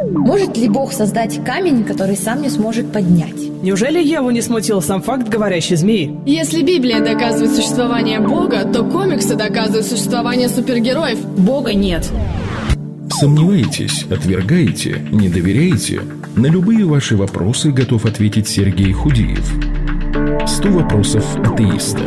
Может ли Бог создать камень, который сам не сможет поднять? Неужели Еву не смутил сам факт говорящей змеи? Если Библия доказывает существование Бога, то комиксы доказывают существование супергероев. Бога нет. Сомневаетесь, отвергаете, не доверяете? На любые ваши вопросы готов ответить Сергей Худеев. 100 вопросов атеиста.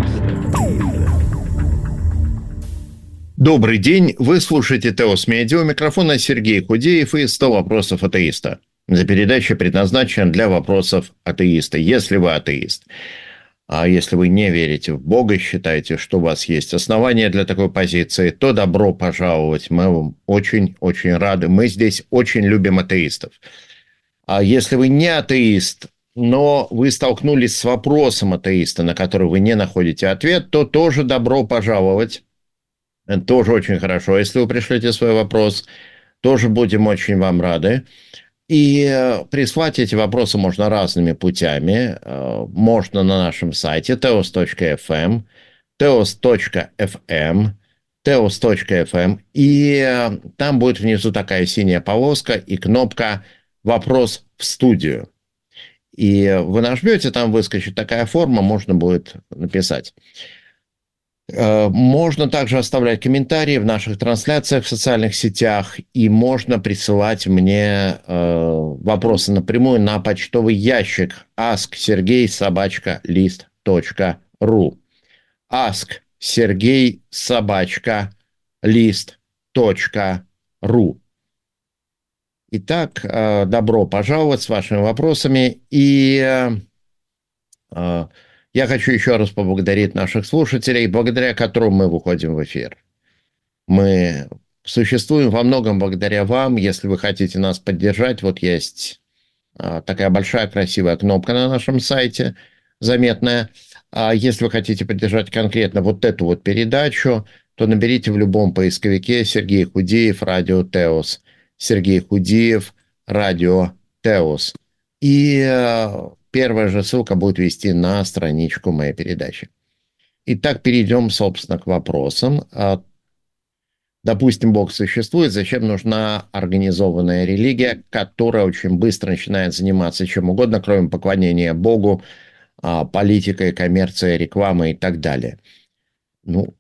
Добрый день, вы слушаете Теос Медиа, у микрофона Сергей Худеев и 100 вопросов атеиста. За передача предназначена для вопросов атеиста, если вы атеист. А если вы не верите в Бога, считаете, что у вас есть основания для такой позиции, то добро пожаловать. Мы вам очень-очень рады. Мы здесь очень любим атеистов. А если вы не атеист, но вы столкнулись с вопросом атеиста, на который вы не находите ответ, то тоже добро пожаловать. Это тоже очень хорошо. Если вы пришлете свой вопрос, тоже будем очень вам рады. И прислать эти вопросы можно разными путями. Можно на нашем сайте teos.fm, teos.fm. И там будет внизу такая синяя полоска и кнопка «Вопрос в студию». И вы нажмете, там выскочит такая форма, можно будет написать. Можно также оставлять комментарии в наших трансляциях в социальных сетях, и можно присылать мне вопросы напрямую на почтовый ящик asksergey@list.ru asksergey@list.ru. Итак, добро пожаловать с вашими вопросами, и я хочу еще раз поблагодарить наших слушателей, благодаря которым мы выходим в эфир. Мы существуем во многом благодаря вам. Если вы хотите нас поддержать, вот есть такая большая красивая кнопка на нашем сайте, заметная. А если вы хотите поддержать конкретно вот эту вот передачу, то наберите в любом поисковике Сергей Худеев, Радио Теос. Сергей Худеев, Радио Теос. И первая же ссылка будет вести на страничку моей передачи. Итак, перейдем, собственно, к вопросам. Допустим, Бог существует, зачем нужна организованная религия, которая очень быстро начинает заниматься чем угодно, кроме поклонения Богу, политикой, коммерцией, рекламой и так далее. Ну,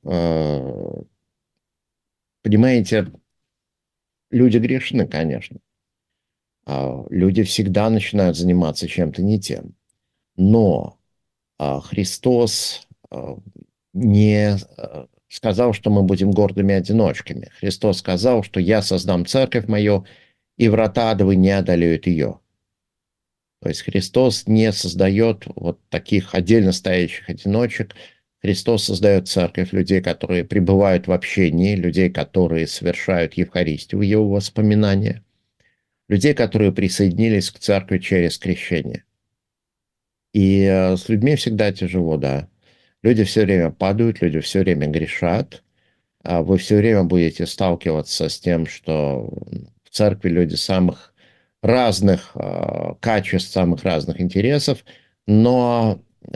понимаете, люди грешны, конечно. Люди всегда начинают заниматься чем-то не тем. Но Христос не сказал, что мы будем гордыми одиночками. Христос сказал, что «Я создам церковь мою, и врата адовы не одолеют ее». То есть Христос не создает вот таких отдельно стоящих одиночек. Христос создает церковь, людей, которые пребывают в общении, людей, которые совершают Евхаристию в его воспоминания, людей, которые присоединились к церкви через крещение. И с людьми всегда тяжело, да. Люди все время падают, люди все время грешат. Вы все время будете сталкиваться с тем, что в церкви люди самых разных качеств, самых разных интересов. Но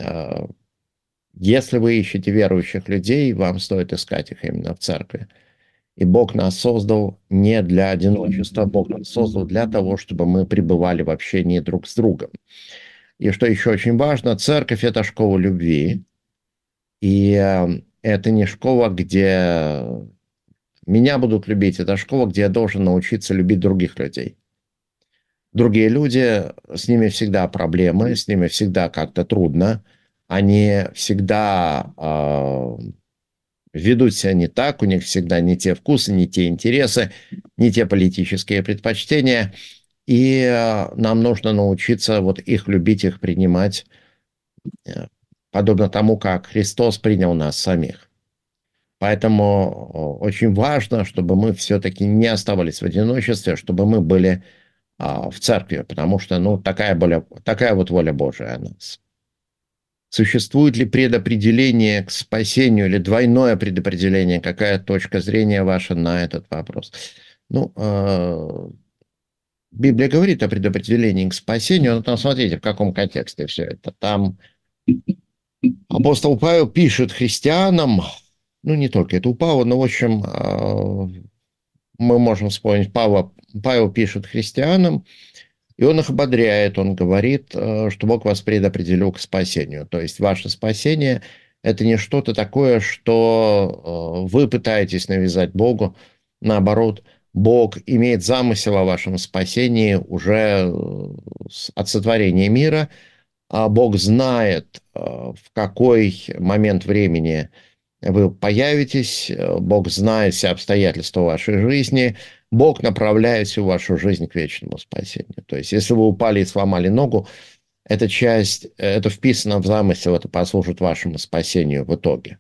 если вы ищете верующих людей, вам стоит искать их именно в церкви. И Бог нас создал не для одиночества, Бог нас создал для того, чтобы мы пребывали в общении друг с другом. И что еще очень важно, церковь – это школа любви. И это не школа, где меня будут любить, это школа, где я должен научиться любить других людей. Другие люди, с ними всегда проблемы, с ними всегда как-то трудно. Они всегда ведут себя не так, у них всегда не те вкусы, не те интересы, не те политические предпочтения. И нам нужно научиться вот их любить, их принимать, подобно тому, как Христос принял нас самих. Поэтому очень важно, чтобы мы все-таки не оставались в одиночестве, чтобы мы были в церкви, потому что такая вот воля Божия о нас. Существует ли предопределение к спасению или двойное предопределение? Какая точка зрения ваша на этот вопрос? Библия говорит о предопределении к спасению, но там смотрите, в каком контексте все это. Там апостол Павел пишет христианам, не только это у Павла, но, в общем, мы можем вспомнить Павла. Павел пишет христианам, и он их ободряет, он говорит, что Бог вас предопределил к спасению. То есть ваше спасение – это не что-то такое, что вы пытаетесь навязать Богу. Наоборот, Бог имеет замысел о вашем спасении уже от сотворения мира. А Бог знает, в какой момент времени вы появитесь, Бог знает все обстоятельства вашей жизни, Бог направляет всю вашу жизнь к вечному спасению. То есть, если вы упали и сломали ногу, эта часть, это вписано в замысел, это послужит вашему спасению в итоге.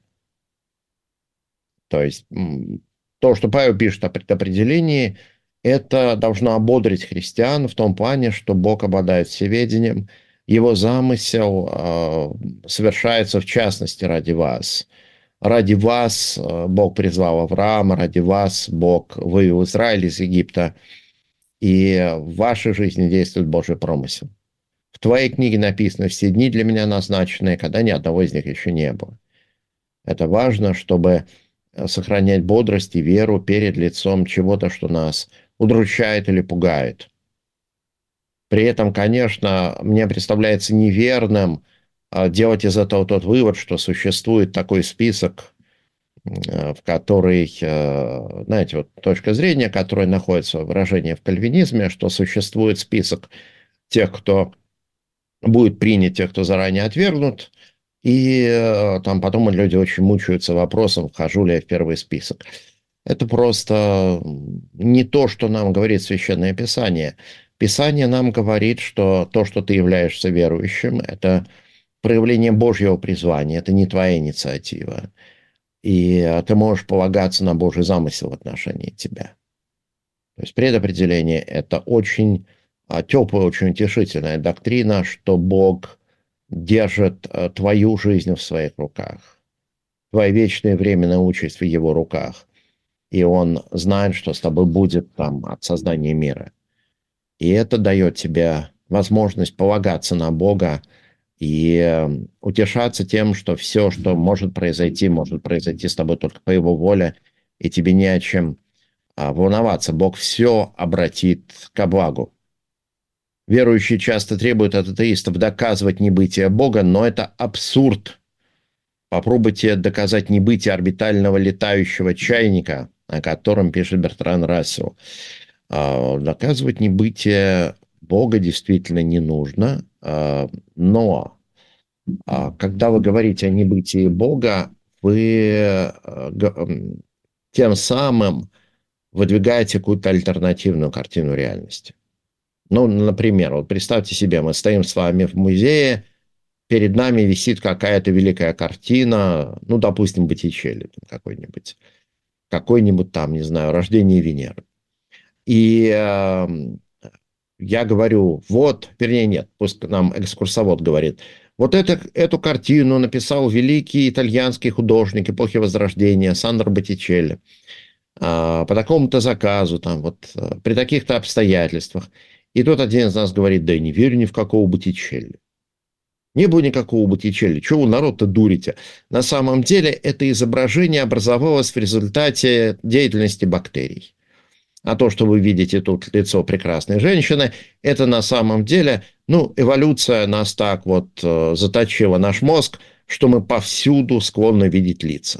То есть, то, что Павел пишет о предопределении, это должно ободрить христиан в том плане, что Бог обладает всеведением, его замысел совершается в частности ради вас. Ради вас Бог призвал Авраама, ради вас Бог вывел Израиль из Египта, и в вашей жизни действует Божий промысел. В твоей книге написано «Все дни для меня назначенные», когда ни одного из них еще не было. Это важно, чтобы сохранять бодрость и веру перед лицом чего-то, что нас удручает или пугает. При этом, конечно, мне представляется неверным делать из этого тот вывод, что существует такой список, в который, знаете, вот точка зрения, которая находится выражение в кальвинизме, что существует список тех, кто будет принят, тех, кто заранее отвергнут, и там потом люди очень мучаются вопросом, вхожу ли я в первый список. Это просто не то, что нам говорит Священное Писание. Писание нам говорит, что то, что ты являешься верующим, это проявление Божьего призвания, это не твоя инициатива. И ты можешь полагаться на Божий замысел в отношении тебя. То есть предопределение – это очень теплая, очень утешительная доктрина, что Бог держит твою жизнь в своих руках, твоя вечная временная участь в Его руках. И Он знает, что с тобой будет там от создания мира. И это дает тебе возможность полагаться на Бога и утешаться тем, что все, что может произойти с тобой только по Его воле, и тебе не о чем волноваться. Бог все обратит ко благу. Верующие часто требуют от атеистов доказывать небытие Бога, но это абсурд. Попробуйте доказать небытие орбитального летающего чайника, о котором пишет Бертран Рассел. Доказывать небытие Бога действительно не нужно, но когда вы говорите о небытии Бога, вы тем самым выдвигаете какую-то альтернативную картину реальности. Ну, например, вот представьте себе, мы стоим с вами в музее, перед нами висит какая-то великая картина, ну, допустим, Боттичелли какой-нибудь там, не знаю, «Рождение Венеры». И я говорю, вот, вернее, нет, пусть нам экскурсовод говорит, вот эту картину написал великий итальянский художник эпохи Возрождения Сандро Боттичелли по такому-то заказу, там, вот, при таких-то обстоятельствах. И тут один из нас говорит, да я не верю ни в какого Боттичелли. Не было никакого Боттичелли. Чего вы народ-то дурите? На самом деле это изображение образовалось в результате деятельности бактерий. А то, что вы видите тут лицо прекрасной женщины, это на самом деле, ну, эволюция нас так вот заточила наш мозг, что мы повсюду склонны видеть лица.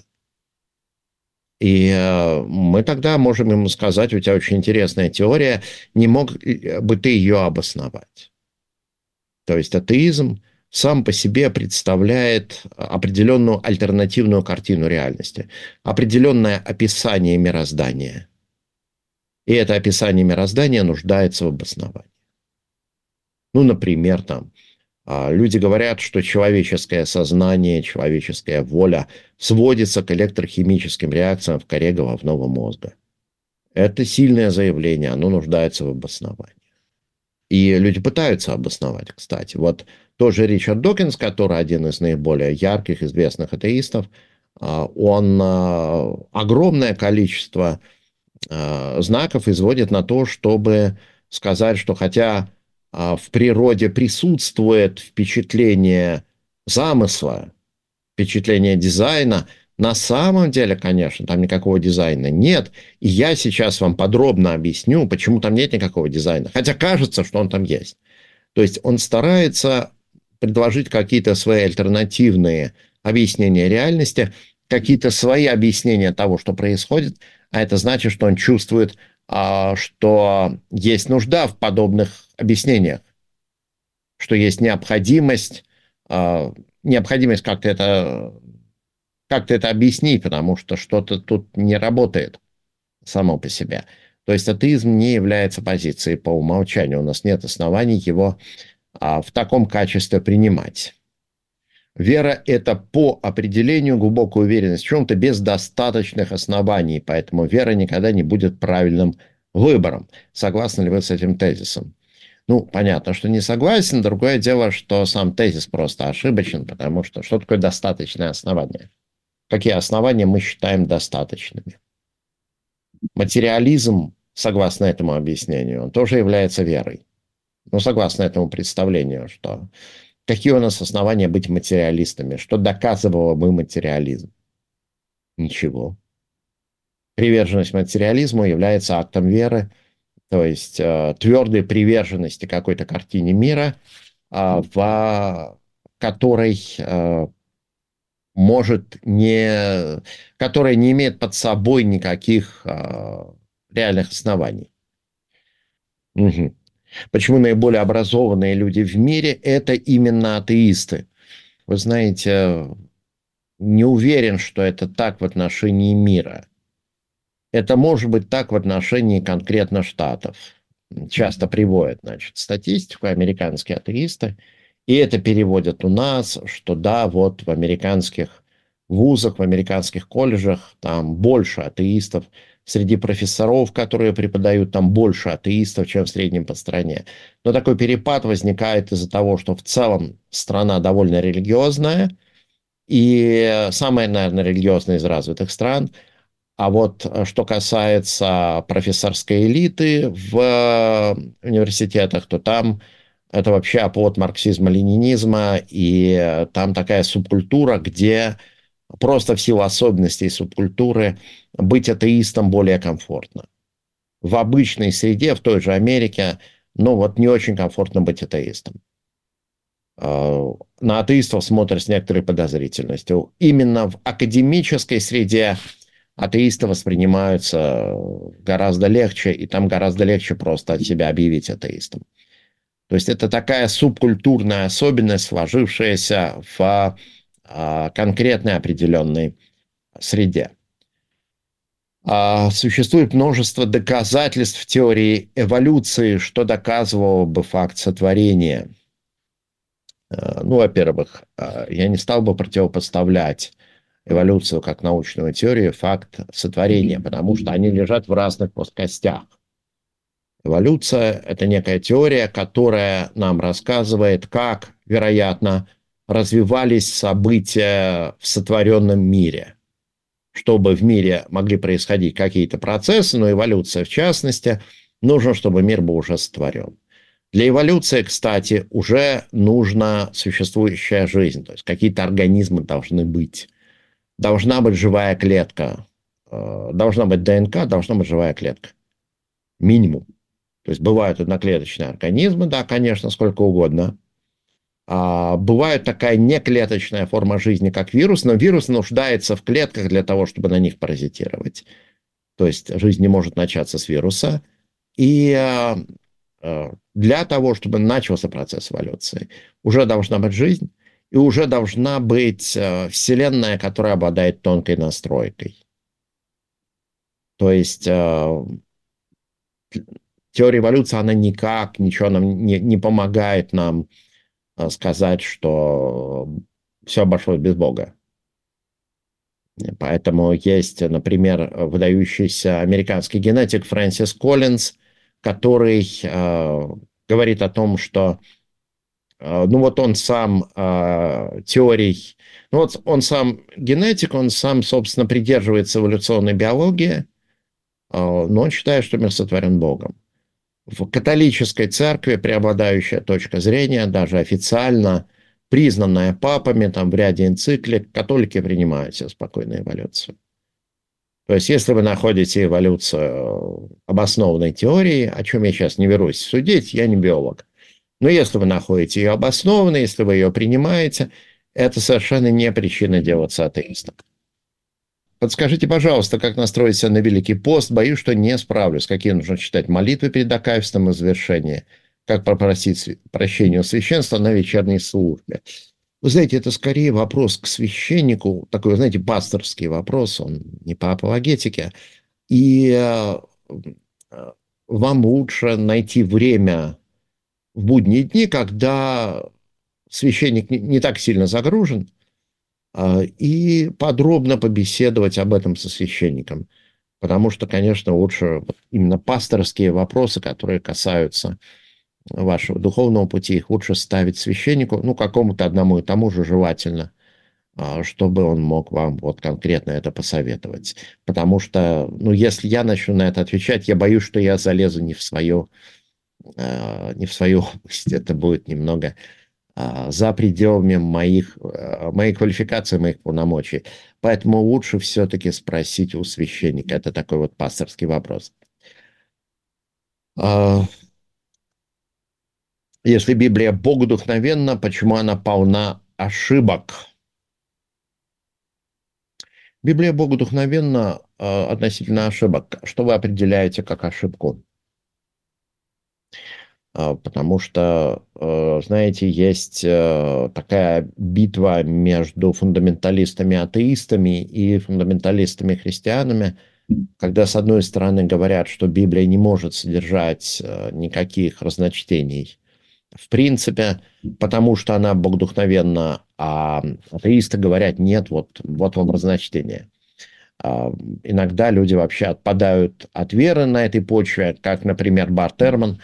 И мы тогда можем ему сказать, у тебя очень интересная теория, не мог бы ты ее обосновать. То есть атеизм сам по себе представляет определенную альтернативную картину реальности, определенное описание мироздания. И это описание мироздания нуждается в обосновании. Ну, например, там, люди говорят, что человеческое сознание, человеческая воля сводится к электрохимическим реакциям в коре головного мозга. Это сильное заявление, оно нуждается в обосновании. И люди пытаются обосновать, кстати. Вот тоже Ричард Докинс, который один из наиболее ярких, известных атеистов, он огромное количество знаков изводит на то, чтобы сказать, что хотя в природе присутствует впечатление замысла, впечатление дизайна, На самом деле, конечно, там никакого дизайна нет. И я сейчас вам подробно объясню, почему там нет никакого дизайна. Хотя кажется, что он там есть. То есть он старается предложить какие-то свои альтернативные объяснения реальности, какие-то свои объяснения того, что происходит. А это значит, что он чувствует, что есть нужда в подобных объяснениях, что есть необходимость как-то это объяснить, потому что что-то тут не работает само по себе. То есть атеизм не является позицией по умолчанию. У нас нет оснований его в таком качестве принимать. Вера – это по определению глубокая уверенность в чем-то без достаточных оснований, поэтому вера никогда не будет правильным выбором. Согласны ли вы с этим тезисом? Ну, понятно, что не согласен. Другое дело, что сам тезис просто ошибочен, потому что что такое достаточное основание? Какие основания мы считаем достаточными? Материализм, согласно этому объяснению, он тоже является верой. Ну, согласно этому представлению, что какие у нас основания быть материалистами? Что доказывало бы материализм? Ничего. Приверженность материализму является актом веры, то есть твердой приверженности какой-то картине мира, в которой которая не имеет под собой никаких реальных оснований. Угу. Почему наиболее образованные люди в мире – это именно атеисты? Вы знаете, не уверен, что это так в отношении мира. Это может быть так в отношении конкретно Штатов. Часто приводят, статистику американские атеисты, и это переводят у нас, что да, вот в американских вузах, в американских колледжах там больше атеистов. Среди профессоров, которые преподают, там больше атеистов, чем в среднем по стране. Но такой перепад возникает из-за того, что в целом страна довольно религиозная, и самая, наверное, религиозная из развитых стран. А вот что касается профессорской элиты в университетах, то там это вообще оплот марксизма-ленинизма, и там такая субкультура, где просто в силу особенностей субкультуры быть атеистом более комфортно. В обычной среде, в той же Америке, не очень комфортно быть атеистом. На атеистов смотрят с некоторой подозрительностью. Именно в академической среде атеисты воспринимаются гораздо легче, и там гораздо легче просто от себя объявить атеистом. То есть это такая субкультурная особенность, сложившаяся в конкретной определенной среде. Существует множество доказательств в теории эволюции, что доказывало бы факт сотворения. Во-первых, я не стал бы противопоставлять эволюцию как научную теорию, факт сотворения, потому что они лежат в разных плоскостях. Эволюция – это некая теория, которая нам рассказывает, как, вероятно, развивались события в сотворенном мире. Чтобы в мире могли происходить какие-то процессы, но эволюция в частности, нужно, чтобы мир был уже сотворен. Для эволюции, кстати, уже нужна существующая жизнь, то есть какие-то организмы должны быть. Должна быть живая клетка, должна быть ДНК, должна быть живая клетка. Минимум. То есть бывают одноклеточные организмы, да, конечно, сколько угодно. Бывает такая неклеточная форма жизни, как вирус, но вирус нуждается в клетках для того, чтобы на них паразитировать. То есть жизнь не может начаться с вируса. И для того, чтобы начался процесс эволюции, уже должна быть жизнь, и уже должна быть Вселенная, которая обладает тонкой настройкой. То есть теория эволюции, она ничего нам не помогает нам сказать, что все обошлось без Бога. Поэтому есть, например, выдающийся американский генетик Фрэнсис Коллинз, который говорит о том, что он сам теорий, он сам генетик, он сам, собственно, придерживается эволюционной биологии, но он считает, что мир сотворен Богом. В католической церкви преобладающая точка зрения, даже официально, признанная папами там, в ряде энциклик, католики принимают себе спокойно эволюцию. То есть, если вы находите эволюцию обоснованной теорией, о чем я сейчас не берусь судить, я не биолог, но если вы находите ее обоснованной, если вы ее принимаете, это совершенно не причина делаться атеистом. Подскажите, пожалуйста, как настроить себя на Великий пост? Боюсь, что не справлюсь. Какие нужно читать молитвы перед акафистом и завершение? Как попросить прощения у священства на вечерней службе? Вы знаете, это скорее вопрос к священнику, такой, знаете, пасторский вопрос, он не по апологетике. И вам лучше найти время в будние дни, когда священник не так сильно загружен, и подробно побеседовать об этом со священником. Потому что, конечно, лучше именно пасторские вопросы, которые касаются вашего духовного пути, их лучше ставить священнику, ну, какому-то одному и тому же желательно, чтобы он мог вам вот конкретно это посоветовать. Потому что, ну, если я начну на это отвечать, я боюсь, что я залезу не в свою область. Это будет немного за пределами моей квалификации, моих полномочий. Поэтому лучше все-таки спросить у священника. Это такой вот пасторский вопрос. Если Библия богодухновенна, почему она полна ошибок? Библия богодухновенна относительно ошибок. Что вы определяете как ошибку? Потому что, знаете, есть такая битва между фундаменталистами-атеистами и фундаменталистами-христианами, когда, с одной стороны, говорят, что Библия не может содержать никаких разночтений, в принципе, потому что она богодухновенна, а атеисты говорят, нет, вот вам разночтение. Иногда люди вообще отпадают от веры на этой почве, как, например, Барт Эрман,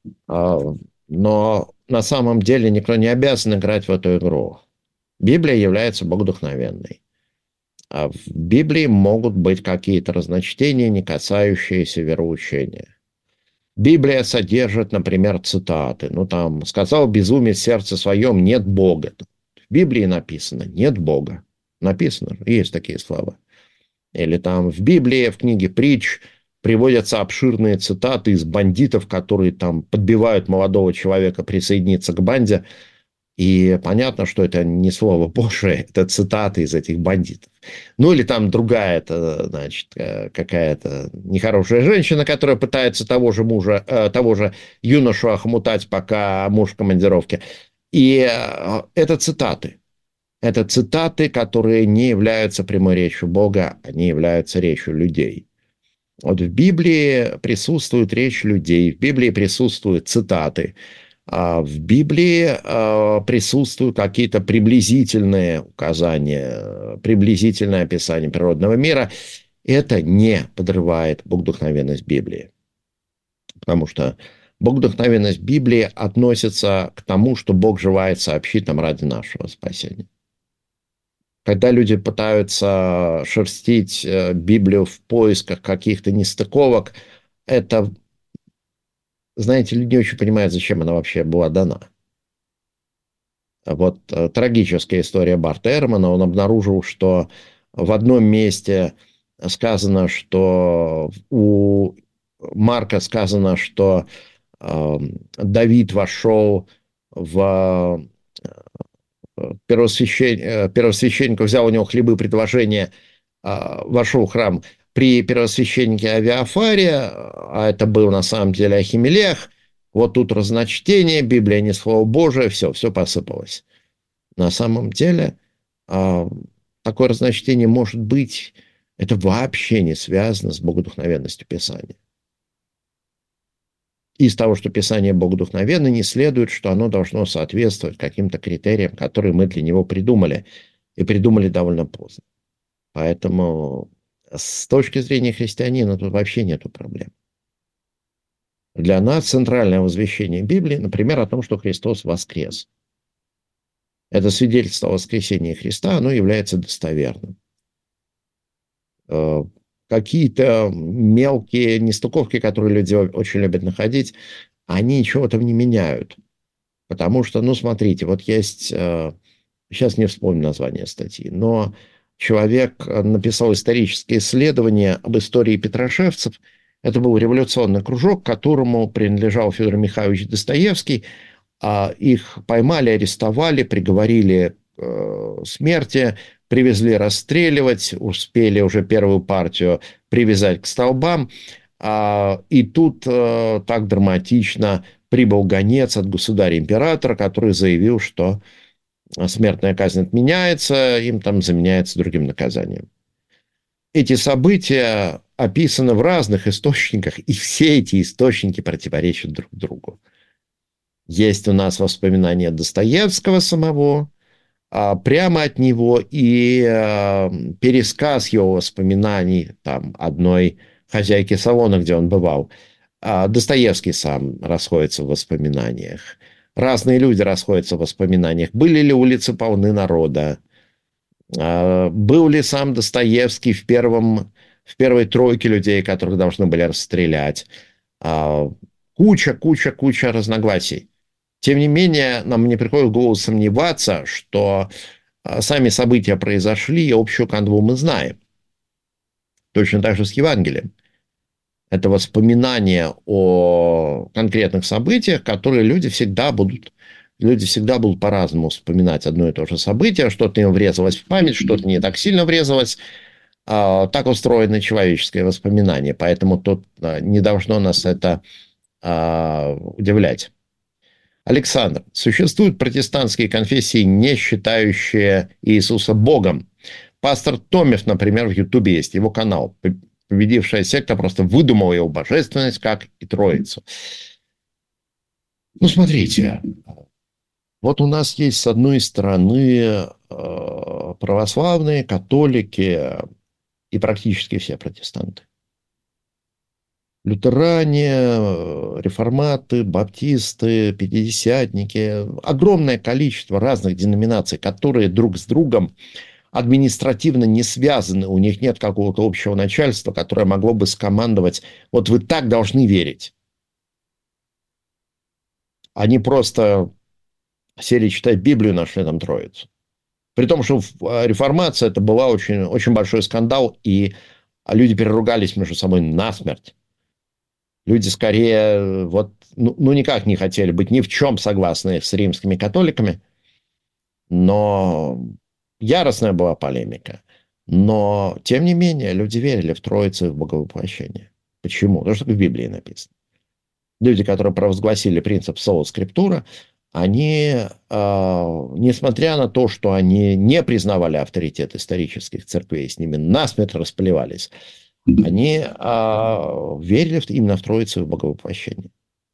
но на самом деле никто не обязан играть в эту игру. Библия является богодухновенной. А в Библии могут быть какие-то разночтения, не касающиеся вероучения. Библия содержит, например, цитаты. Ну, там, сказал безумец в сердце своем, нет Бога. В Библии написано, нет Бога. Написано, есть такие слова. Или там в Библии, в книге притч, приводятся обширные цитаты из бандитов, которые там подбивают молодого человека присоединиться к банде. И понятно, что это не слово Божие, это цитаты из этих бандитов. Ну, или там другая, это, значит, какая-то нехорошая женщина, которая пытается того же юношу охмутать, пока муж в командировке. И это цитаты. Это цитаты, которые не являются прямой речью Бога, они являются речью людей. Вот в Библии присутствует речь людей, в Библии присутствуют цитаты, а в Библии присутствуют какие-то приблизительные указания, приблизительное описание природного мира. Это не подрывает богодухновенность Библии. Потому что богодухновенность Библии относится к тому, что Бог желает сообщить нам ради нашего спасения. Когда люди пытаются шерстить Библию в поисках каких-то нестыковок, это, знаете, люди не очень понимают, зачем она вообще была дана. Вот трагическая история Барта Эрмана. Он обнаружил, что в одном месте сказано, что у Марка сказано, что Давид вошел в... Первосвященник взял у него хлебы предложения, вошел в храм при первосвященнике Авиафаре, а это был на самом деле Ахимелех. Вот тут разночтение, Библия не слово Божие, все посыпалось. На самом деле такое разночтение может быть, это вообще не связано с богодухновенностью Писания. Из того, что Писание богодухновенно, не следует, что оно должно соответствовать каким-то критериям, которые мы для него придумали, и придумали довольно поздно. Поэтому с точки зрения христианина тут вообще нету проблем. Для нас центральное возвещение Библии, например, о том, что Христос воскрес. Это свидетельство о воскресении Христа, оно является достоверным. Какие-то мелкие нестыковки, которые люди очень любят находить, они ничего в этом не меняют. Потому что, ну, смотрите, вот есть, сейчас не вспомню название статьи, но человек написал историческое исследование об истории петрошевцев. Это был революционный кружок, которому принадлежал Федор Михайлович Достоевский. Их поймали, арестовали, приговорили к смерти, привезли расстреливать, успели уже первую партию привязать к столбам. И тут так драматично прибыл гонец от государя-императора, который заявил, что смертная казнь отменяется, им там заменяется другим наказанием. Эти события описаны в разных источниках, и все эти источники противоречат друг другу. Есть у нас воспоминания Достоевского самого, прямо от него, и пересказ его воспоминаний там, одной хозяйки салона, где он бывал. Достоевский сам расходится в воспоминаниях. Разные люди расходятся в воспоминаниях. Были ли улицы полны народа? Был ли сам Достоевский в первой тройке людей, которых должны были расстрелять? Куча разногласий. Тем не менее, нам не приходит в голову сомневаться, что сами события произошли, и общую канву мы знаем. Точно так же с Евангелием. Это воспоминания о конкретных событиях, которые люди всегда будут по-разному вспоминать одно и то же событие. Что-то им врезалось в память, что-то не так сильно врезалось. Так устроено человеческое воспоминание. Поэтому тут не должно нас это удивлять. Александр, существуют протестантские конфессии, не считающие Иисуса Богом. Пастор Томев, например, в Ютубе есть его канал. Победившая секта просто выдумала его божественность, как и Троицу. Ну, смотрите. Вот у нас есть, с одной стороны, православные, католики и практически все протестанты. Лютеране, реформаты, баптисты, пятидесятники. Огромное количество разных деноминаций, которые друг с другом административно не связаны. У них нет какого-то общего начальства, которое могло бы скомандовать: вот вы так должны верить. Они просто сели читать Библию, нашли там Троицу. При том, что реформация это была очень, очень большой скандал, и люди переругались между собой насмерть. Люди скорее никак не хотели быть ни в чем согласны с римскими католиками, но яростная была полемика. Но, тем не менее, люди верили в Троицу и в Боговоплощение. Почему? Потому что в Библии написано. Люди, которые провозгласили принцип соло скриптура, они, несмотря на то, что они не признавали авторитет исторических церквей, с ними насмерть расплевались, они верили именно в Троицу и в Боговоплощение.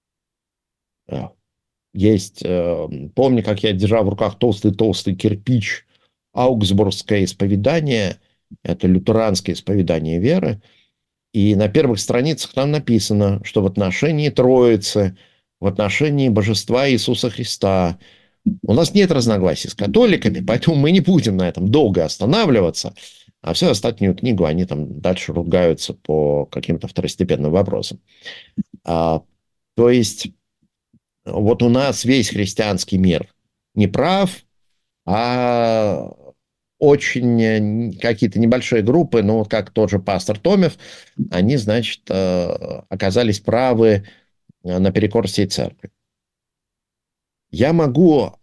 Есть, помню, как я держал в руках толстый кирпич, Аугсбургское исповедание, это лютеранское исповедание веры, и на первых страницах там написано, что в отношении Троицы, в отношении божества Иисуса Христа у нас нет разногласий с католиками, поэтому мы не будем на этом долго останавливаться, а всю остальную книгу они там дальше ругаются по каким-то второстепенным вопросам. То есть вот у нас весь христианский мир не прав, а очень какие-то небольшие группы, ну, как тот же пастор Томев, они, значит, оказались правы наперекор всей церкви. Я могу...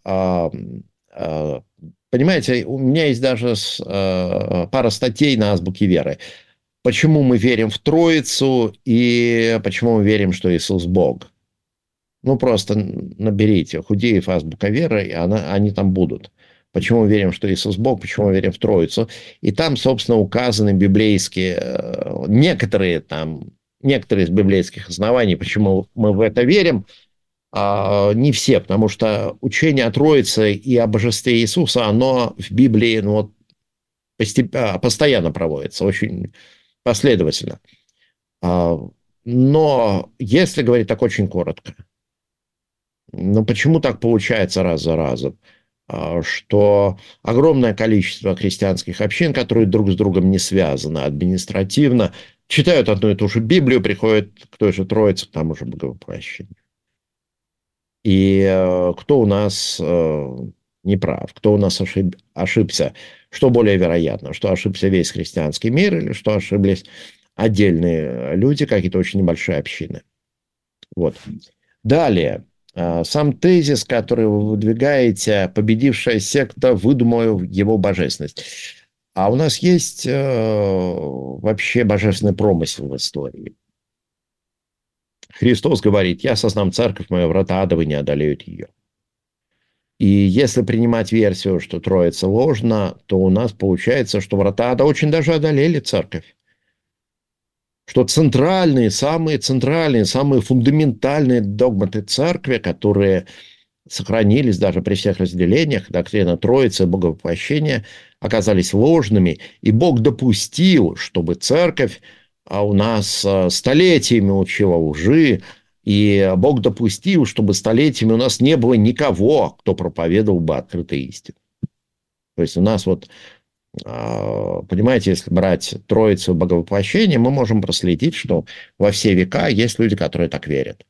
Понимаете, у меня есть даже пара статей на Азбуке Веры. Почему мы верим в Троицу и почему мы верим, что Иисус Бог. Ну, просто наберите Худеев Азбука Веры, и они там будут. Почему мы верим, что Иисус Бог, почему мы верим в Троицу. И там, собственно, указаны библейские, некоторые из библейских оснований, почему мы в это верим. Не все, потому что учение о Троице и о божестве Иисуса, оно в Библии постоянно проводится, очень последовательно. Но если говорить так очень коротко, почему так получается раз за разом, что огромное количество христианских общин, которые друг с другом не связаны административно, читают одну и ту же Библию, приходят к той же Троице, к тому же Боговоплощению. И кто у нас не прав, кто у нас ошибся, что более вероятно, что ошибся весь христианский мир или что ошиблись отдельные люди, какие-то очень небольшие общины. Вот. Далее. Сам тезис, который вы выдвигаете, победившая секта, выдумала его божественность. А у нас есть вообще божественный промысел в истории. Христос говорит: «Я создам церковь, мои врата адовы не одолеют ее». И если принимать версию, что Троица ложна, то у нас получается, что врата ада очень даже одолели церковь. Что самые центральные, самые фундаментальные догматы церкви, которые сохранились даже при всех разделениях, доктрина Троицы, Боговоплощения, оказались ложными, и Бог допустил, чтобы церковь у нас столетиями учила лжи, и Бог допустил, чтобы столетиями у нас не было никого, кто проповедовал бы открытой истину. То есть у нас вот, понимаете, если брать Троицу Боговоплощения, мы можем проследить, что во все века есть люди, которые так верят.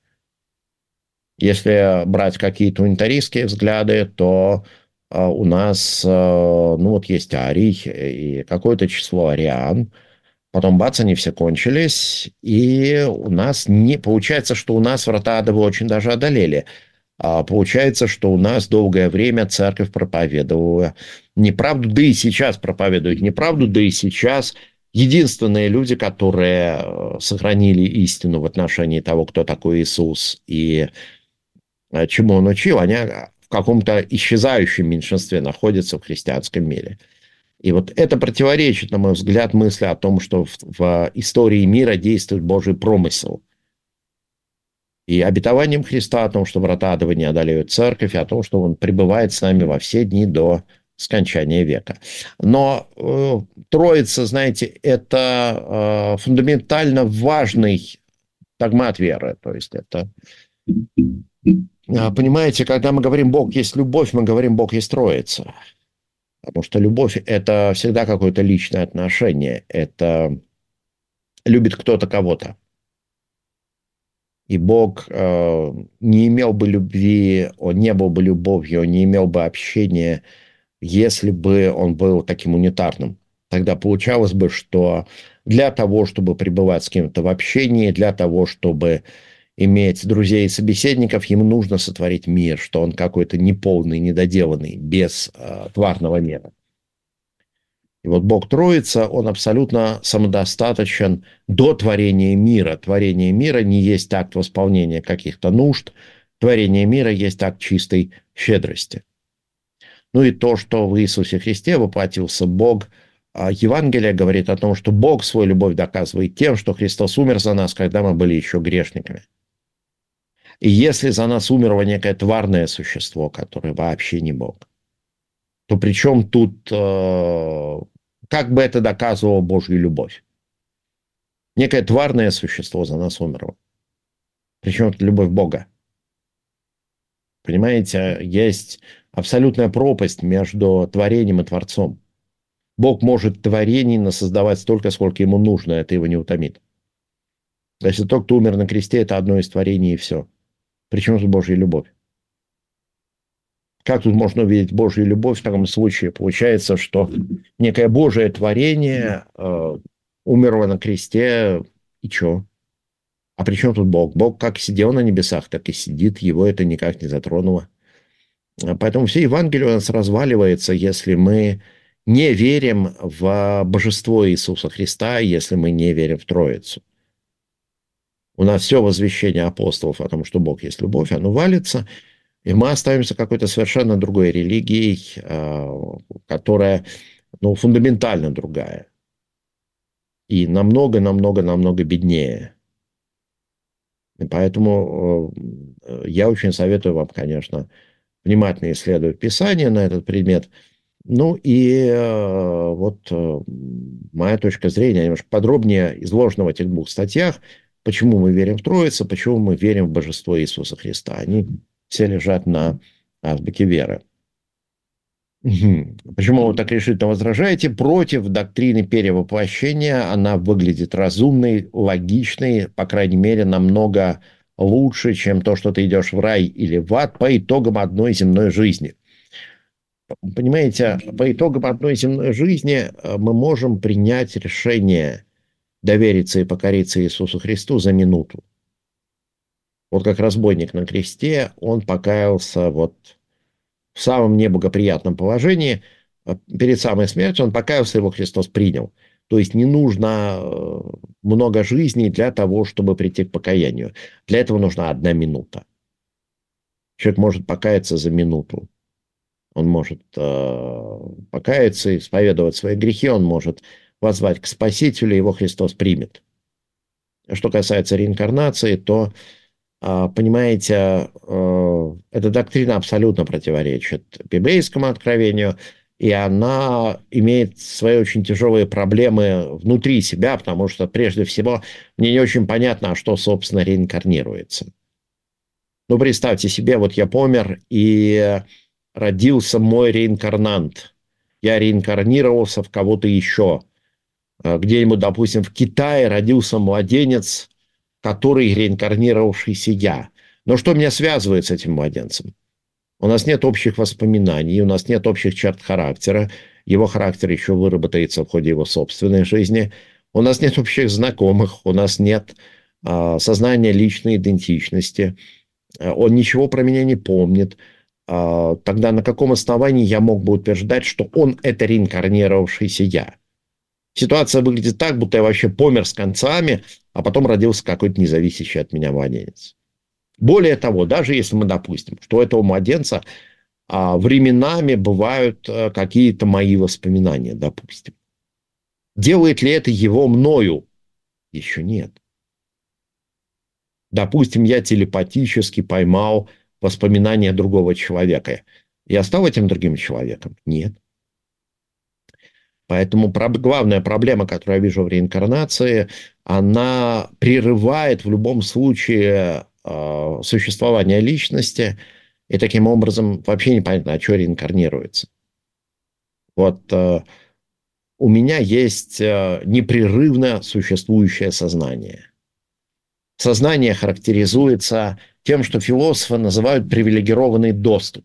Если брать какие-то унитаристские взгляды, то у нас, есть Арий и какое-то число ариан. Потом, бац, они все кончились, и у нас не получается, что у нас врата ада очень даже одолели. Получается, что у нас долгое время церковь проповедовала неправду, да и сейчас проповедует неправду, да и сейчас единственные люди, которые сохранили истину в отношении того, кто такой Иисус и чему он учил, они в каком-то исчезающем меньшинстве находятся в христианском мире. И вот это противоречит, на мой взгляд, мысли о том, что в истории мира действует Божий промысел. И обетованием Христа о том, что врата адова не одолеют церковь, и о том, что он пребывает с нами во все дни до скончания века. Но Троица, знаете, это фундаментально важный догмат веры. То есть это... Понимаете, когда мы говорим «Бог есть любовь», мы говорим «Бог есть Троица». Потому что любовь – это всегда какое-то личное отношение. Это любит кто-то кого-то. И Бог не имел бы любви, он не был бы любовью, он не имел бы общения, если бы он был таким унитарным. Тогда получалось бы, что для того, чтобы пребывать с кем-то в общении, для того, чтобы иметь друзей и собеседников, ему нужно сотворить мир, что он какой-то неполный, недоделанный, без тварного мира. И вот Бог Троица, он абсолютно самодостаточен до творения мира. Творение мира не есть акт восполнения каких-то нужд, творение мира есть акт чистой щедрости. Ну и то, что в Иисусе Христе воплотился Бог, Евангелие говорит о том, что Бог свою любовь доказывает тем, что Христос умер за нас, когда мы были еще грешниками. И если за нас умерло некое тварное существо, которое вообще не Бог, то при чем тут, как бы это доказывало Божью любовь? Некое тварное существо за нас умерло. Причем тут любовь Бога? Понимаете, есть абсолютная пропасть между творением и Творцом. Бог может творений насоздавать столько, сколько ему нужно, это его не утомит. Если тот, кто умер на кресте, это одно из творений и все. Причем тут Божья любовь? Как тут можно увидеть Божью любовь в таком случае? Получается, что некое Божие творение умерло на кресте, и что? А при чем тут Бог? Бог как сидел на небесах, так и сидит, его это никак не затронуло. Поэтому все Евангелие у нас разваливается, если мы не верим в божество Иисуса Христа, если мы не верим в Троицу. У нас все возвещение апостолов о том, что Бог есть любовь, оно валится, и мы остаемся какой-то совершенно другой религией, которая, фундаментально другая. И намного беднее. И поэтому я очень советую вам, конечно, внимательно исследовать Писание на этот предмет. Ну и моя точка зрения немножко подробнее изложена в этих двух статьях. Почему мы верим в Троицу, почему мы верим в божество Иисуса Христа. Они все лежат на азбуке веры. Почему вы так решительно возражаете? Против доктрины перевоплощения. Она выглядит разумной, логичной, по крайней мере, намного лучше, чем то, что ты идешь в рай или в ад по итогам одной земной жизни. Понимаете, по итогам одной земной жизни мы можем принять решение довериться и покориться Иисусу Христу за минуту. Вот как разбойник на кресте, он покаялся вот в самом неблагоприятном положении. Перед самой смертью он покаялся, его Христос принял. То есть не нужно много жизней для того, чтобы прийти к покаянию. Для этого нужна 1 минута. Человек может покаяться за минуту. Он может покаяться, исповедовать свои грехи, он может воззвать к Спасителю, его Христос примет. Что касается реинкарнации, то, понимаете, эта доктрина абсолютно противоречит библейскому откровению, и она имеет свои очень тяжелые проблемы внутри себя, потому что, прежде всего, мне не очень понятно, а что, собственно, реинкарнируется. Ну, представьте себе, вот я помер, и родился мой реинкарнант. Я реинкарнировался в кого-то еще. Где-нибудь, допустим, в Китае родился младенец, который реинкарнировавшийся я. Но что меня связывает с этим младенцем? У нас нет общих воспоминаний, у нас нет общих черт характера. Его характер еще выработается в ходе его собственной жизни. У нас нет общих знакомых, у нас нет сознания личной идентичности. Он ничего про меня не помнит. Тогда на каком основании я мог бы утверждать, что он – это реинкарнировавшийся я? Ситуация выглядит так, будто я вообще помер с концами, а потом родился какой-то независящий от меня младенец. Более того, даже если мы допустим, что у этого младенца временами бывают какие-то мои воспоминания, допустим. Делает ли это его мною? Еще нет. Допустим, я телепатически поймал воспоминания другого человека. Я стал этим другим человеком? Нет. Поэтому главная проблема, которую я вижу в реинкарнации, она прерывает в любом случае существование личности, и таким образом вообще непонятно, а что реинкарнируется. Вот у меня есть непрерывно существующее сознание. Сознание характеризуется тем, что философы называют привилегированный доступ.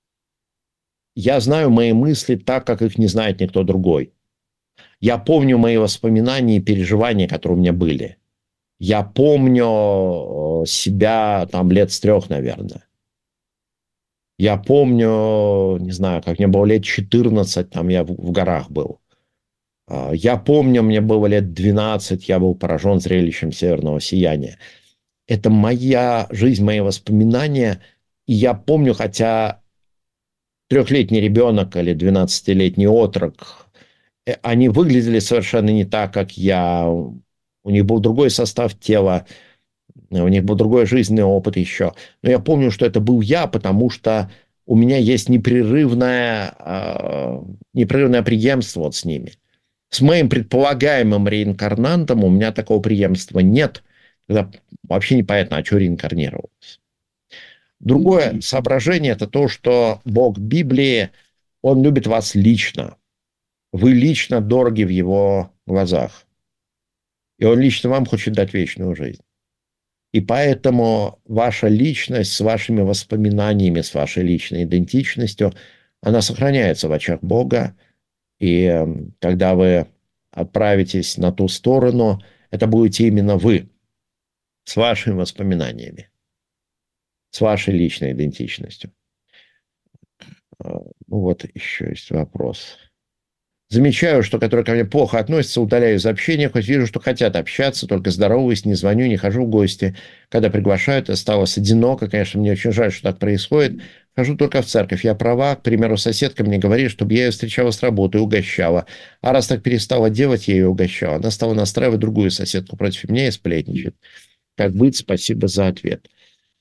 Я знаю мои мысли так, как их не знает никто другой. Я помню мои воспоминания и переживания, которые у меня были. Я помню себя там лет с 3, наверное. Я помню, не знаю, как мне было лет 14, там я в горах был. Я помню, мне было лет 12, я был поражен зрелищем северного сияния. Это моя жизнь, мои воспоминания. И я помню, хотя 3-летний ребенок или 12-летний отрок, они выглядели совершенно не так, как я. У них был другой состав тела, у них был другой жизненный опыт еще. Но я помню, что это был я, потому что у меня есть непрерывное преемство вот с ними. С моим предполагаемым реинкарнантом у меня такого преемства нет, когда вообще непонятно, а что реинкарнировалось. Другое соображение – это то, что Бог Библии, Он любит вас лично. Вы лично дороги в Его глазах. И Он лично вам хочет дать вечную жизнь. И поэтому ваша личность с вашими воспоминаниями, с вашей личной идентичностью, она сохраняется в очах Бога. И когда вы отправитесь на ту сторону, это будете именно вы, с вашими воспоминаниями, с вашей личной идентичностью. Ну вот еще есть вопрос. Замечаю, что которые ко мне плохо относятся, удаляю из общения, хоть вижу, что хотят общаться, только здороваюсь, не звоню, не хожу в гости. Когда приглашают, осталось одиноко. Конечно, мне очень жаль, что так происходит. Хожу только в церковь. Я права. К примеру, соседка мне говорит, чтобы я ее встречала с работы и угощала. А раз так перестала делать, я ее угощала. Она стала настраивать другую соседку против меня и сплетничает. Как быть? Спасибо за ответ.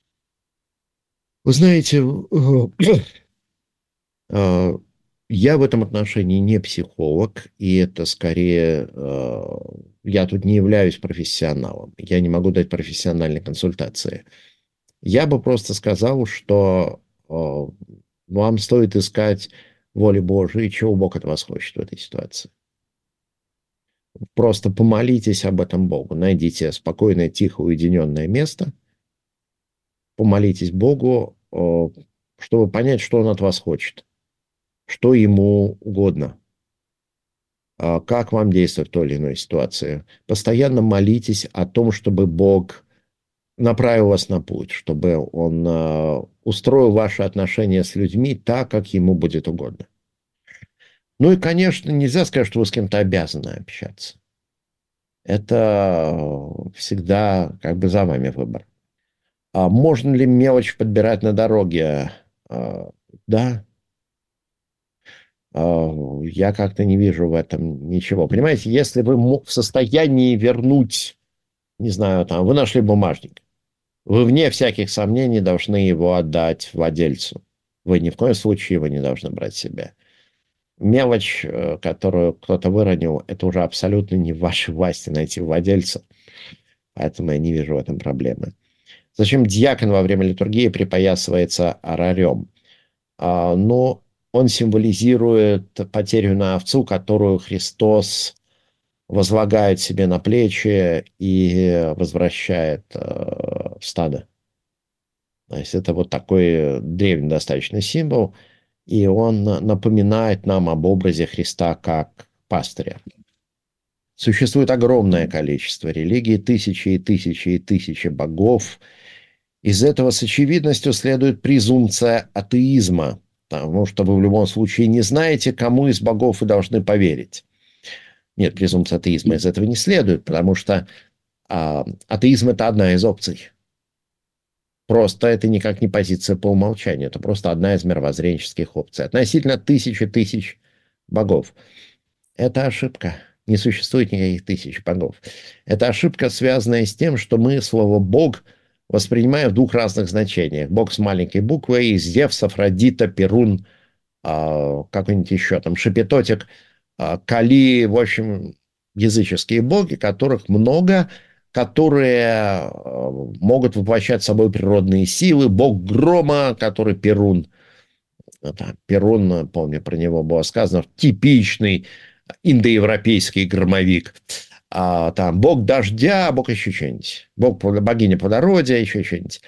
Вы знаете, я в этом отношении не психолог, и это скорее... Я тут не являюсь профессионалом. Я не могу дать профессиональной консультации. Я бы просто сказал, что вам стоит искать воли Божией, чего Бог от вас хочет в этой ситуации. Просто помолитесь об этом Богу. Найдите спокойное, тихое, уединенное место помолитесь Богу, чтобы понять, что Он от вас хочет, что Ему угодно, как вам действовать в той или иной ситуации. Постоянно молитесь о том, чтобы Бог направил вас на путь, чтобы Он устроил ваши отношения с людьми так, как Ему будет угодно. Ну и, конечно, нельзя сказать, что вы с кем-то обязаны общаться. Это всегда как бы за вами выбор. А можно ли мелочь подбирать на дороге? Да. Я как-то не вижу в этом ничего. Понимаете, если вы в состоянии вернуть, не знаю, там, вы нашли бумажник, вы вне всяких сомнений должны его отдать владельцу. Вы ни в коем случае его не должны брать себе. Мелочь, которую кто-то выронил, это уже абсолютно не в вашей власти найти владельца. Поэтому я не вижу в этом проблемы. Зачем диакон во время литургии припоясывается орарем? Но он символизирует потерю на овцу, которую Христос возлагает себе на плечи и возвращает в стадо. То есть это вот такой древний достаточно символ, и он напоминает нам об образе Христа как пастыря. Существует огромное количество религий, тысячи и тысячи и тысячи богов. Из этого с очевидностью следует презумпция атеизма, потому что вы в любом случае не знаете, кому из богов вы должны поверить. Нет, презумпция атеизма из этого не следует, потому что атеизм – это одна из опций. Просто это никак не позиция по умолчанию, это просто одна из мировоззренческих опций. Относительно тысяч богов. Это ошибка. Не существует никаких тысяч богов. Это ошибка, связанная с тем, что мы слово «бог» воспринимаем в двух разных значениях. Бог с маленькой буквой, Зевс, Афродита, Перун, какой-нибудь еще там, Шепетотик, Кали, в общем, языческие боги, которых много, которые могут воплощать собой природные силы. Бог грома, который Перун. Перун, помню, про него было сказано, типичный индоевропейский громовик. Там бог дождя, бог еще что-нибудь. Богиня плодородия, еще что-нибудь.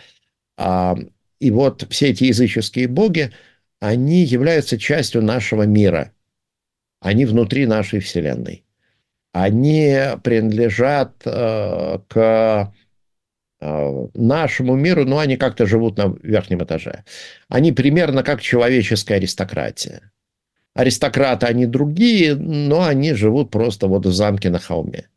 И вот все эти языческие боги, они являются частью нашего мира. Они внутри нашей Вселенной. Они принадлежат к нашему миру, но они как-то живут на верхнем этаже. Они примерно как человеческая аристократия. Аристократы, они другие, но они живут просто вот в замке на холме.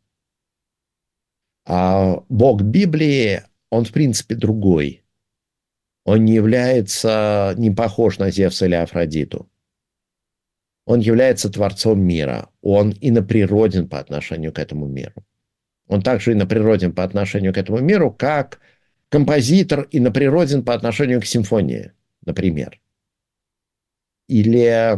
А Бог Библии, он в принципе другой. Он не является, не похож на Зевса или Афродиту. Он является творцом мира. Он иноприроден по отношению к этому миру. Он также иноприроден по отношению к этому миру, как композитор иноприроден по отношению к симфонии, например. Или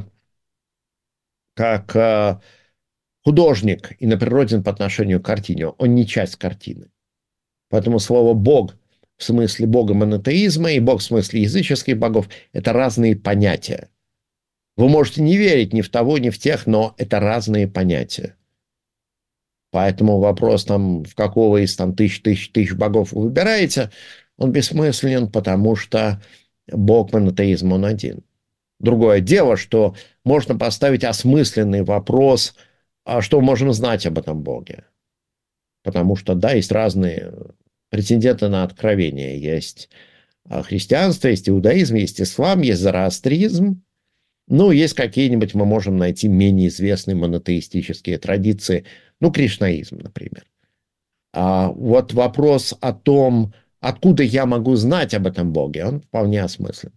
как художник иноприроден по отношению к картине. Он не часть картины. Поэтому слово «бог» в смысле бога монотеизма и бог в смысле языческих богов – это разные понятия. Вы можете не верить ни в того, ни в тех, но это разные понятия. Поэтому вопрос, там, в какого из там, тысяч богов вы выбираете, он бессмыслен, потому что бог монотеизма он один. Другое дело, что можно поставить осмысленный вопрос, что мы можем знать об этом боге. Потому что, да, есть разные претенденты на откровение. Есть христианство, есть иудаизм, есть ислам, есть зороастризм. Ну, есть какие-нибудь, мы можем найти менее известные монотеистические традиции. Ну, кришнаизм, например. Вот вопрос о том, откуда я могу знать об этом боге, он вполне осмыслен.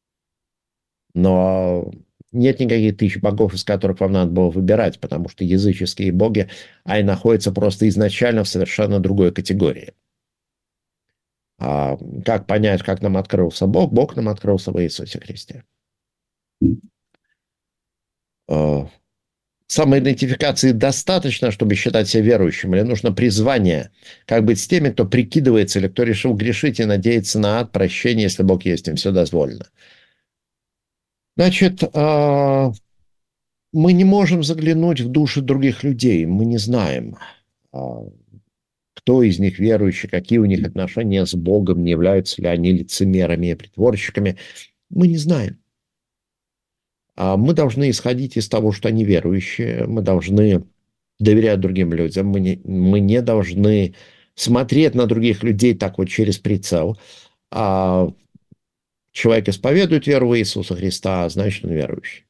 Но нет никаких тысяч богов, из которых вам надо было выбирать, потому что языческие боги, они находятся просто изначально в совершенно другой категории. Как понять, как нам открылся Бог? Бог нам открылся в Иисусе Христе. Самоидентификации достаточно, чтобы считать себя верующим, или нужно призвание? Как быть с теми, кто прикидывается, или кто решил грешить и надеяться на ад, прощение, если Бог есть, им все дозволено? Значит, мы не можем заглянуть в души других людей, мы не знаем, кто из них верующий, какие у них отношения с Богом, не являются ли они лицемерами и притворщиками, мы не знаем. Мы должны исходить из того, что они верующие, мы должны доверять другим людям, мы не должны смотреть на других людей так вот через прицел. Человек исповедует веру в Иисуса Христа, значит, он верующий.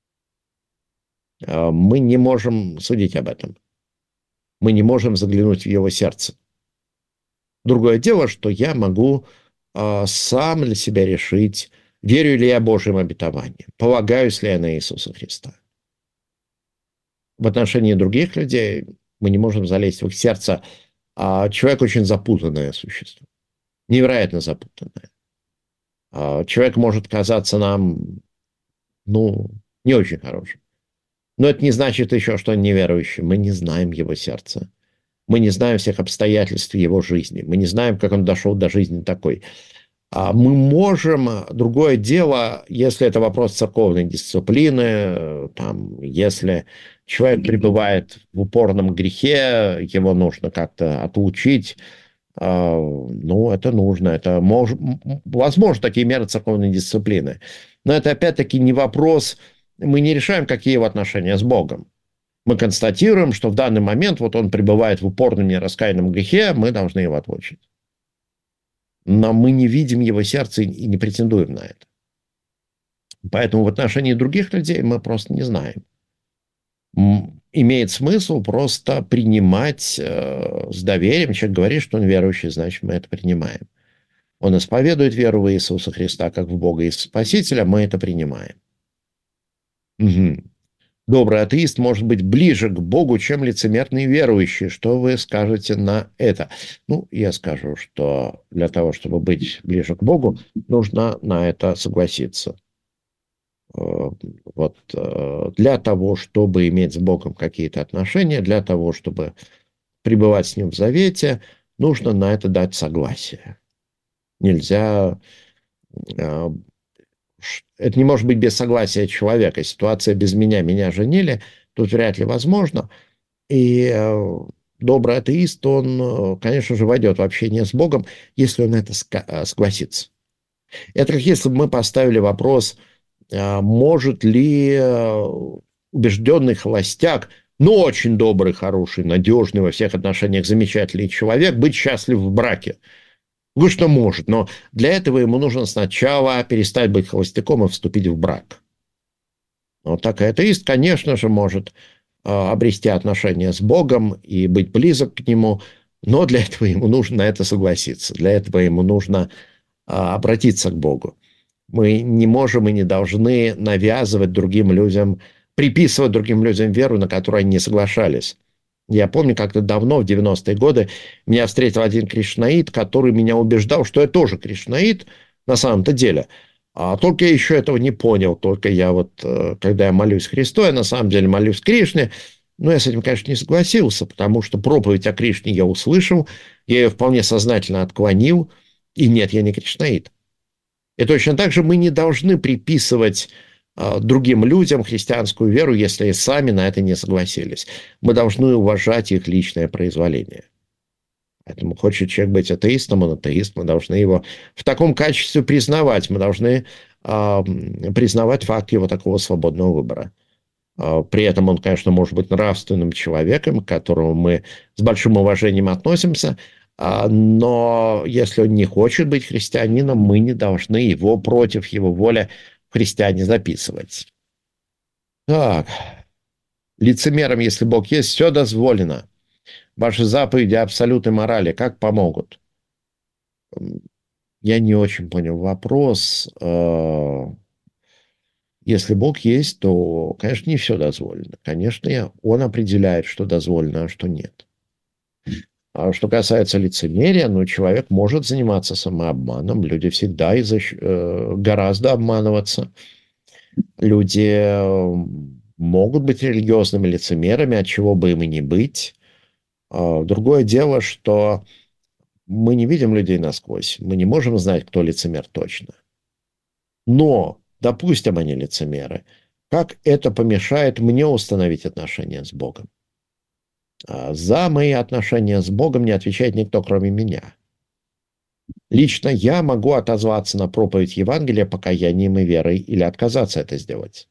Мы не можем судить об этом. Мы не можем заглянуть в его сердце. Другое дело, что я могу сам для себя решить, верю ли я Божьим обетованиям, полагаюсь ли я на Иисуса Христа. В отношении других людей мы не можем залезть в их сердце. Человек очень запутанное существо, невероятно запутанное. Человек может казаться нам, не очень хорошим. Но это не значит еще, что он неверующий. Мы не знаем его сердца. Мы не знаем всех обстоятельств его жизни. Мы не знаем, как он дошел до жизни такой. Мы можем, другое дело, если это вопрос церковной дисциплины, если человек пребывает в упорном грехе, его нужно как-то отлучить, это нужно, это возможно, такие меры церковной дисциплины. Но это опять-таки не вопрос, мы не решаем, какие его отношения с Богом. Мы констатируем, что в данный момент вот он пребывает в упорном нераскаянном грехе, мы должны его отлучить. Но мы не видим его сердца и не претендуем на это. Поэтому в отношении других людей мы просто не знаем. Имеет смысл просто принимать с доверием. Человек говорит, что он верующий, значит, мы это принимаем. Он исповедует веру в Иисуса Христа как в Бога и Спасителя, мы это принимаем. Угу. Добрый атеист может быть ближе к Богу, чем лицемерный верующий. Что вы скажете на это? Я скажу, что для того, чтобы быть ближе к Богу, нужно на это согласиться. Для того, чтобы иметь с Богом какие-то отношения, для того, чтобы пребывать с Ним в завете, нужно на это дать согласие. Нельзя... Это не может быть без согласия человека. Ситуация без меня женили, тут вряд ли возможно. И добрый атеист, он, конечно же, войдет в общение с Богом, если он на это согласится. Это как если бы мы поставили вопрос, может ли убежденный холостяк, очень добрый, хороший, надежный, во всех отношениях замечательный человек, быть счастлив в браке. Говорит, что может, но для этого ему нужно сначала перестать быть холостяком и вступить в брак. Так и атеист, конечно же, может обрести отношения с Богом и быть близок к Нему, но для этого ему нужно на это согласиться, для этого ему нужно обратиться к Богу. Мы не можем и не должны навязывать другим людям, приписывать другим людям веру, на которую они не соглашались. Я помню, как-то давно, в 90-е годы, меня встретил один кришнаит, который меня убеждал, что я тоже кришнаит на самом-то деле. Только я еще этого не понял. Только я когда я молюсь Христу, я на самом деле молюсь Кришне. Но я с этим, конечно, не согласился, потому что проповедь о Кришне я услышал, я ее вполне сознательно отклонил, и нет, я не кришнаит. И точно так же мы не должны приписывать другим людям христианскую веру, если сами на это не согласились. Мы должны уважать их личное произволение. Поэтому хочет человек быть атеистом, он атеист, мы должны его в таком качестве признавать, мы должны признавать факт его такого свободного выбора. При этом он, конечно, может быть нравственным человеком, к которому мы с большим уважением относимся, но если он не хочет быть христианином, мы не должны его против его воли христиане записывать. Так. Лицемерам, если Бог есть, все дозволено. Ваши заповеди абсолютной морали как помогут? Я не очень понял вопрос. Если Бог есть, то, конечно, не все дозволено. Конечно, Он определяет, что дозволено, а что нет. А что касается лицемерия, человек может заниматься самообманом. Люди всегда гораздо обманываться. Люди могут быть религиозными лицемерами, от чего бы им и не быть. Другое дело, что мы не видим людей насквозь. Мы не можем знать, кто лицемер точно. Но, допустим, они лицемеры. Как это помешает мне установить отношения с Богом? За мои отношения с Богом не отвечает никто, кроме меня. Лично я могу отозваться на проповедь Евангелия покаянием и верой или отказаться это сделать.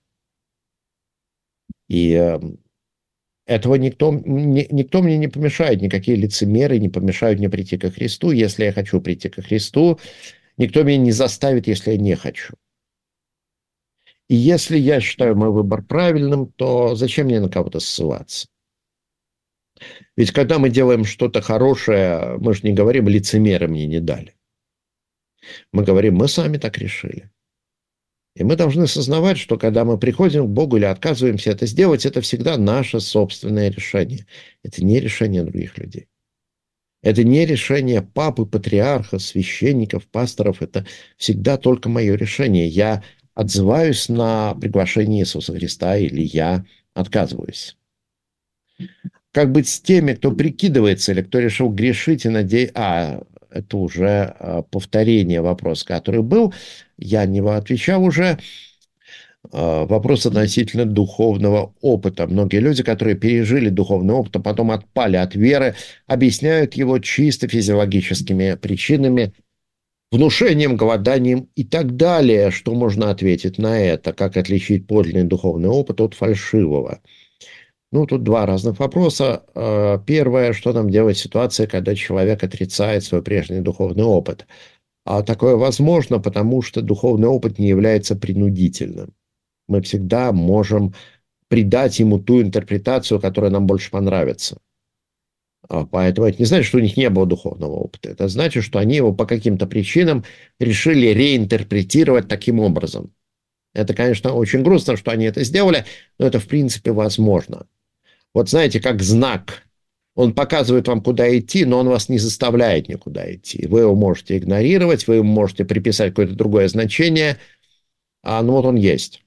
И этого никто мне не помешает, никакие лицемеры не помешают мне прийти ко Христу. Если я хочу прийти ко Христу, никто меня не заставит, если я не хочу. И если я считаю мой выбор правильным, то зачем мне на кого-то ссылаться? Ведь когда мы делаем что-то хорошее, мы же не говорим, лицемеры мне не дали. Мы говорим, мы сами так решили. И мы должны сознавать, что когда мы приходим к Богу или отказываемся это сделать, это всегда наше собственное решение. Это не решение других людей. Это не решение папы, патриарха, священников, пасторов. Это всегда только мое решение. Я отзываюсь на приглашение Иисуса Христа или я отказываюсь. Как быть с теми, кто прикидывается или кто решил грешить и надеяться... Это уже повторение вопроса, который был. Я на него отвечал уже. Вопрос относительно духовного опыта. Многие люди, которые пережили духовный опыт, а потом отпали от веры, объясняют его чисто физиологическими причинами, внушением, голоданием и так далее. Что можно ответить на это? Как отличить подлинный духовный опыт от фальшивого? Тут два разных вопроса. Первое, что нам делать в ситуации, когда человек отрицает свой прежний духовный опыт. А такое возможно, потому что духовный опыт не является принудительным. Мы всегда можем придать ему ту интерпретацию, которая нам больше понравится. Поэтому это не значит, что у них не было духовного опыта. Это значит, что они его по каким-то причинам решили реинтерпретировать таким образом. Это, конечно, очень грустно, что они это сделали, но это, в принципе, возможно. Вот знаете, как знак. Он показывает вам, куда идти, но он вас не заставляет никуда идти. Вы его можете игнорировать, вы ему можете приписать какое-то другое значение. Вот он есть.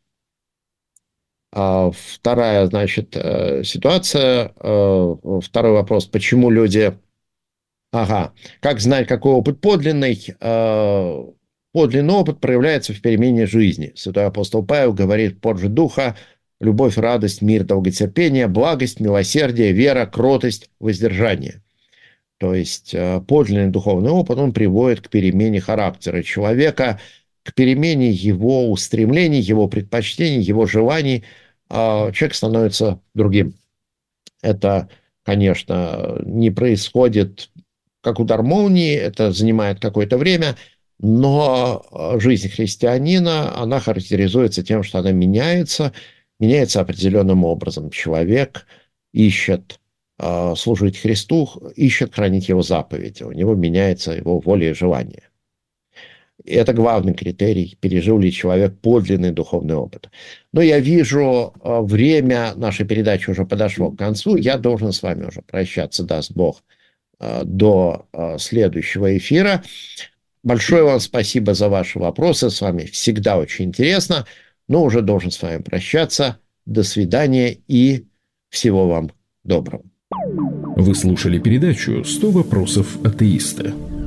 Вторая, ситуация. Второй вопрос. Почему люди... Как знать, какой опыт подлинный? Подлинный опыт проявляется в перемене жизни. Святой апостол Павел говорит: «Плод же духа, любовь, радость, мир, долготерпение, благость, милосердие, вера, кротость, воздержание». То есть подлинный духовный опыт, он приводит к перемене характера человека, к перемене его устремлений, его предпочтений, его желаний. Человек становится другим. Это, конечно, не происходит как удар молнии, это занимает какое-то время, но жизнь христианина, она характеризуется тем, что она меняется определенным образом. Человек ищет служить Христу, ищет хранить Его заповеди. У него меняется его воля и желание. И это главный критерий, пережил ли человек подлинный духовный опыт. Но я вижу, время нашей передачи уже подошло к концу. Я должен с вами уже прощаться, даст Бог, до следующего эфира. Большое вам спасибо за ваши вопросы. С вами всегда очень интересно. Но уже должен с вами прощаться. До свидания и всего вам доброго. Вы слушали передачу «100 вопросов атеиста».